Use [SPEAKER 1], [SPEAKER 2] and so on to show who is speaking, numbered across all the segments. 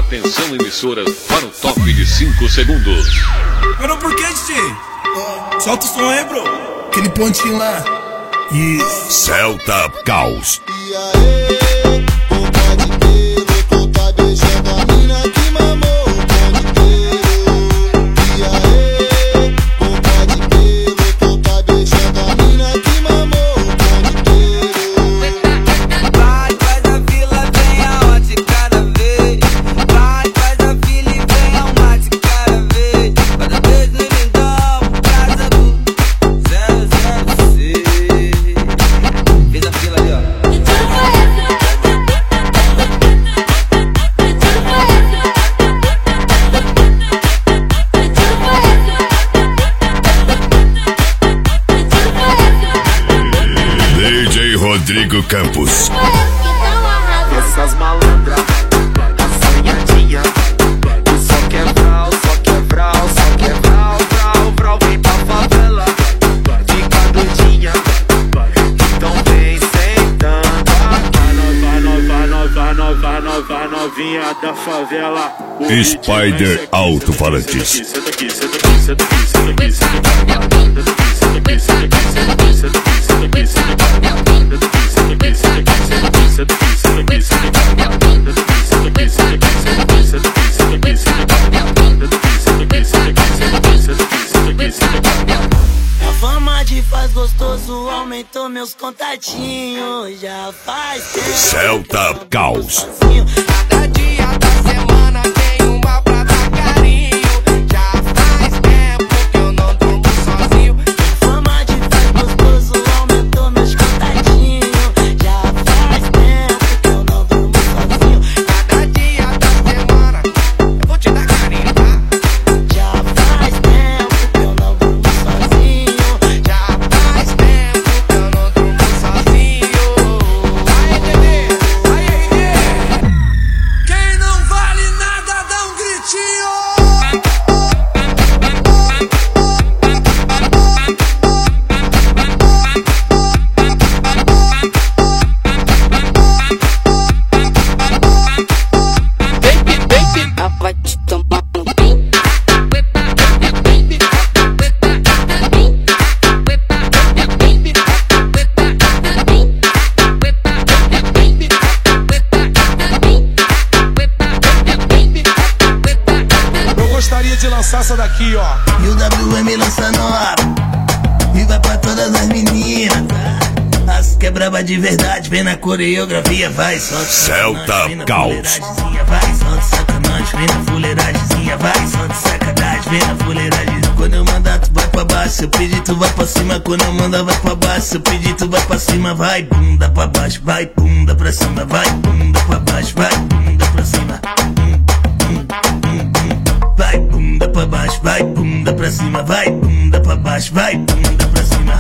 [SPEAKER 1] Atenção, emissoras, para o top de 5 segundos.
[SPEAKER 2] Parou por quê, DJ? Solta o som aí, bro. Aquele pontinho lá. Isso.
[SPEAKER 3] Celta Caos.
[SPEAKER 4] E aí, o pode ter, louco tá beijando a mina que mamou o pão inteiro. E aí, o pode ter, louco tá beijando a mina que mamou o pão inteiro.
[SPEAKER 5] Vai, faz a fila, vem a hot cada vez. Vai, faz a fila e vem a mate cada vez. Cada vez no lindão, casa do 006. Fez a fila ali, ó.
[SPEAKER 3] DJ Rodrigo Campos.
[SPEAKER 6] Essas malandras, assanhadinha, só quer vral, só quer vral, só quer vral, vral, vral, vem pra favela, fica doidinha, então vem sentando. Nova novinha da favela.
[SPEAKER 3] Spider Alto-Falantes.
[SPEAKER 6] Senta aqui, senta aqui, senta aqui, senta aqui, senta aqui, senta aqui, senta aqui, senta
[SPEAKER 5] A fama de faz gostoso aumentou meus contatinhos. Já faz tempo.
[SPEAKER 3] Celta Caos.
[SPEAKER 5] Cada dia da semana tem uma pra dar carinho. Já faz tempo que eu não durmo sozinho. A fama de faz gostoso aumentou meus contatinhos. Já faz tempo que eu não durmo sozinho. Cada dia da semana eu vou te dar carinho, tá? Já faz tempo que eu não durmo sozinho. Já faz tempo que eu não durmo sozinho. Aí, bebê, aí,
[SPEAKER 2] Quem não vale nada dá um gritinho.
[SPEAKER 5] vai te tomar no pin.
[SPEAKER 2] Eu gostaria de lançar essa daqui, ó.
[SPEAKER 7] E o WM lança nova e vai pra todas as meninas. As que é braba de verdade, vem na coreografia, vai, solta
[SPEAKER 3] Celta
[SPEAKER 7] vem na
[SPEAKER 3] Caos.
[SPEAKER 7] fuleiragemzinha, vai, solta sacanagem, vem na fuleiragemzinha, vai, solta sacanagem, vem na fuleiragemzinha. Quando eu mandar tu vai pra baixo, se eu pedir tu vai pra cima. Quando eu mandar vai pra baixo, se eu pedir tu vai pra cima. Vai, bunda pra baixo, vai, bunda pra cima. Vai, bunda pra baixo, vai, bunda pra cima. Vai, bunda pra baixo, vai, bunda pra cima. Vai, bunda pra baixo, vai, bunda pra cima.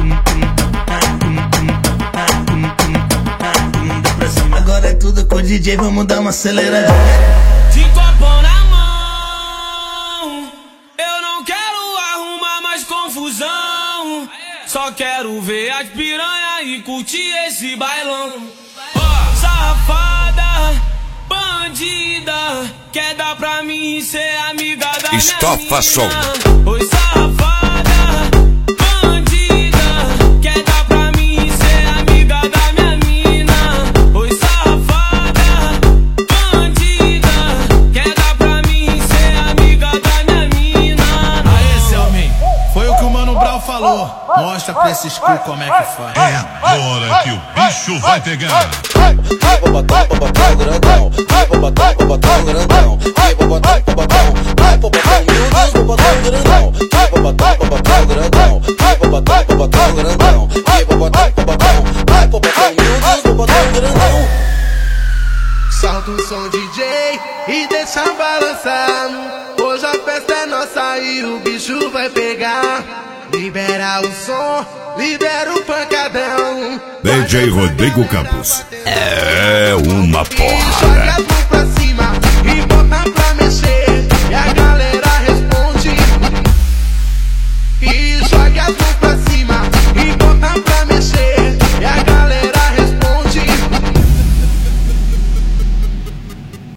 [SPEAKER 7] Bunda pra cima. Agora é tudo com o DJ, vamos dar uma acelerada.
[SPEAKER 2] De copão na mão, eu não quero arrumar mais confusão. Só quero ver as piranha e curtir esse bailão. Ó, safada, bandida, quer dar pra mim e ser amiga da minha
[SPEAKER 3] Estofa som.
[SPEAKER 2] mina. Oi, safada, bandida, quer dar pra mim e ser amiga da minha mina. Oi, safada, bandida, quer dar pra mim e ser amiga da minha mina.
[SPEAKER 8] Aê, Selmin, foi o que o Mano Brown falou. Mostra pra esses cu como é que faz.
[SPEAKER 3] É agora que o bicho vai pegar.
[SPEAKER 4] Vou botar o grandão, vou botar o grandão, vou botar o grandão, vai pro botão miúdos, vou botar o grandão, vou botar o grandão, vou botar o grandão, vou botar o botão, vai pro botão miúdos, vou botar o grandão.
[SPEAKER 6] Solta o som, DJ, e deixa balançar. Hoje a festa é nossa e o bicho vai pegar. Libera o som, libera o pancadão.
[SPEAKER 3] DJ Rodrigo Campos. É uma porrada.
[SPEAKER 6] Joga pro